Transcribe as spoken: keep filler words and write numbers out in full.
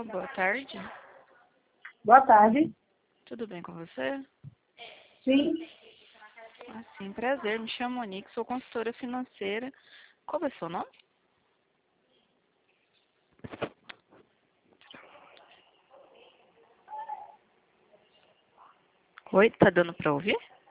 Alô, boa tarde. Boa tarde. Tudo bem com você? Sim. Ah, sim, prazer. Me chamo Monique, sou consultora financeira. Qual é o seu nome? Oi, tá dando pra ouvir?